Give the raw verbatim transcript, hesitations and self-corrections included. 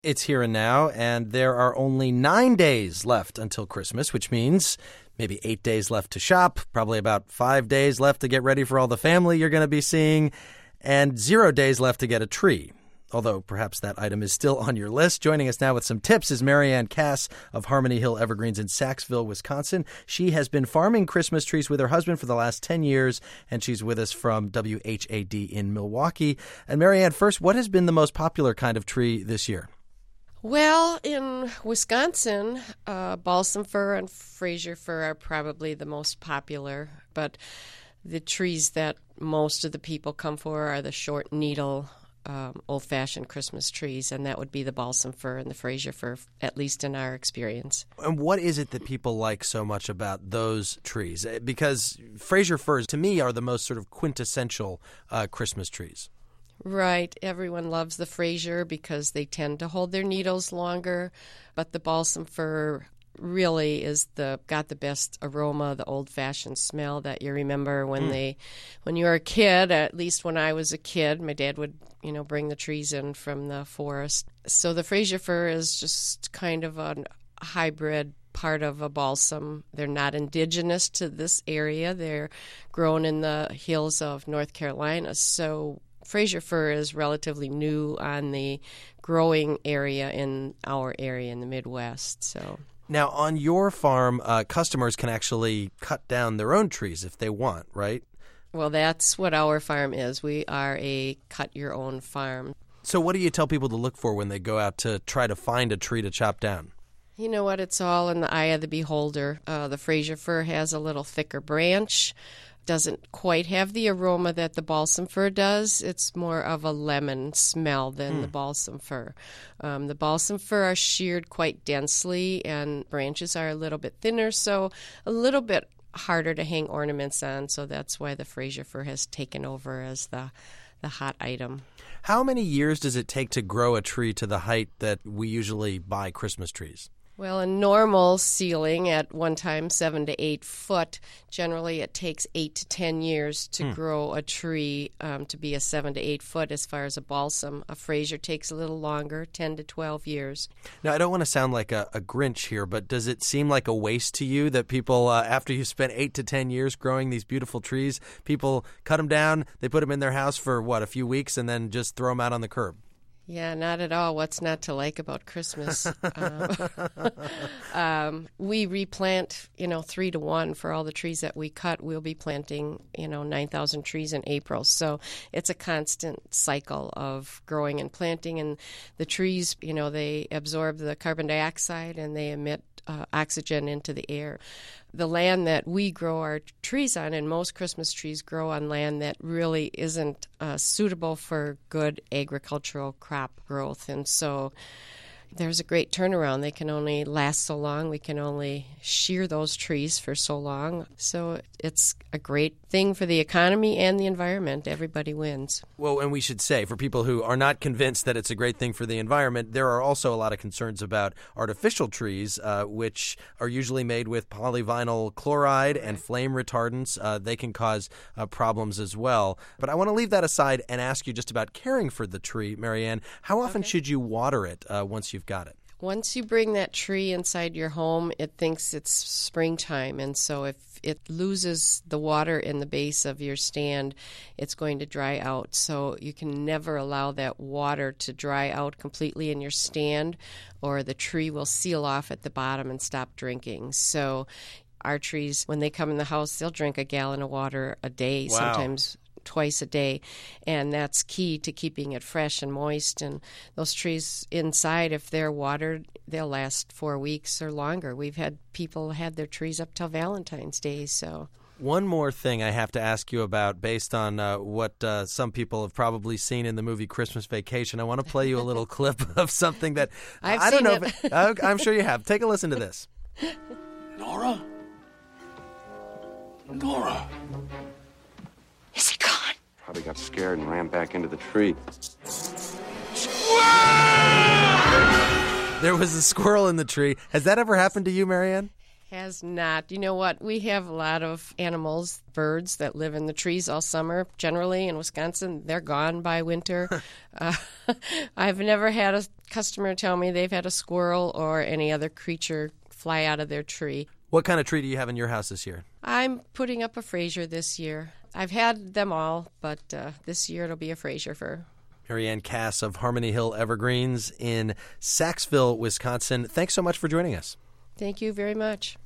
It's here and now, and there are only nine days left until Christmas, which means maybe eight days left to shop, probably about five days left to get ready for all the family you're going to be seeing, and zero days left to get a tree. Although perhaps that item is still on your list. Joining us now with some tips is Marianne Cass of Harmony Hill Evergreens in Saxville, Wisconsin. She has been farming Christmas trees with her husband for the last ten years, and she's with us from W H A D in Milwaukee. And Marianne, first, what has been the most popular kind of tree this year? Well, in Wisconsin, uh, balsam fir and Fraser fir are probably the most popular, but the trees that most of the people come for are the short needle, um, old-fashioned Christmas trees, and that would be the balsam fir and the Fraser fir, at least in our experience. And what is it that people like so much about those trees? Because Fraser firs, to me, are the most sort of quintessential uh, Christmas trees. Right. Everyone loves the Fraser because they tend to hold their needles longer, but the balsam fir really is the got the best aroma, the old-fashioned smell that you remember when mm. they when you were a kid. At least when I was a kid, my dad would, you know, bring the trees in from the forest. So the Fraser fir is just kind of a hybrid part of a balsam. They're not indigenous to this area. They're grown in the hills of North Carolina. So Fraser fir is relatively new on the growing area in our area in the Midwest. So now, on your farm, uh, customers can actually cut down their own trees if they want, right? Well, that's what our farm is. We are a cut-your-own farm. So what do you tell people to look for when they go out to try to find a tree to chop down? You know what? It's all in the eye of the beholder. Uh, the Fraser fir has a little thicker branch. Doesn't quite have the aroma that the balsam fir does. It's more of a lemon smell than mm. the balsam fir. Um, the balsam fir are sheared quite densely, and branches are a little bit thinner, so a little bit harder to hang ornaments on. So that's why the Fraser fir has taken over as the the hot item. How many years does it take to grow a tree to the height that we usually buy Christmas trees? Well, a normal ceiling at one time seven to eight foot, generally it takes eight to ten years to hmm. grow a tree um, to be a seven to eight foot. As far as a balsam, a Fraser takes a little longer, ten to twelve years. Now, I don't want to sound like a, a Grinch here, but does it seem like a waste to you that people, uh, after you spent eight to ten years growing these beautiful trees, people cut them down, they put them in their house for, what, a few weeks, and then just throw them out on the curb? Yeah, not at all. What's not to like about Christmas? um, um, we replant, you know, three to one for all the trees that we cut. We'll be planting, you know, nine thousand trees in April. So it's a constant cycle of growing and planting. And the trees, you know, they absorb the carbon dioxide and they emit uh, oxygen into the air. The land that we grow our trees on, and most Christmas trees grow on land that really isn't uh, suitable for good agricultural crop growth. And so there's a great turnaround. They can only last so long. We can only shear those trees for so long. So it's a great thing for the economy and the environment. Everybody wins. Well, and we should say, for people who are not convinced that it's a great thing for the environment, there are also a lot of concerns about artificial trees, uh, which are usually made with polyvinyl chloride and flame retardants. Uh, they can cause uh, problems as well. But I want to leave that aside and ask you just about caring for the tree, Marianne. How often okay. should you water it uh, once you've got it? Once you bring that tree inside your home, it thinks it's springtime. And so if it loses the water in the base of your stand, it's going to dry out. So you can never allow that water to dry out completely in your stand, or the tree will seal off at the bottom and stop drinking. So our trees, when they come in the house, they'll drink a gallon of water a day, wow. sometimes twice a day, and that's key to keeping it fresh and moist. And those trees inside, if they're watered, they'll last four weeks or longer. We've had people had their trees up till Valentine's Day. So one more thing I have to ask you about, based on uh, what uh, some people have probably seen in the movie Christmas Vacation. I want to play you a little clip of something that I've I don't seen know. it. If, uh, I'm sure you have. Take a listen to this. Nora? Nora? Is he gone? Probably got scared and ran back into the tree. There was a squirrel in the tree. Has that ever happened to you, Marianne? Has not. You know what? We have a lot of animals, birds that live in the trees all summer. Generally in Wisconsin, they're gone by winter. uh, I've never had a customer tell me they've had a squirrel or any other creature fly out of their tree. What kind of tree do you have in your house this year? I'm putting up a Fraser this year. I've had them all, but uh, this year it'll be a Fraser fir. Mary Ann Cass of Harmony Hill Evergreens in Saxville, Wisconsin. Thanks so much for joining us. Thank you very much.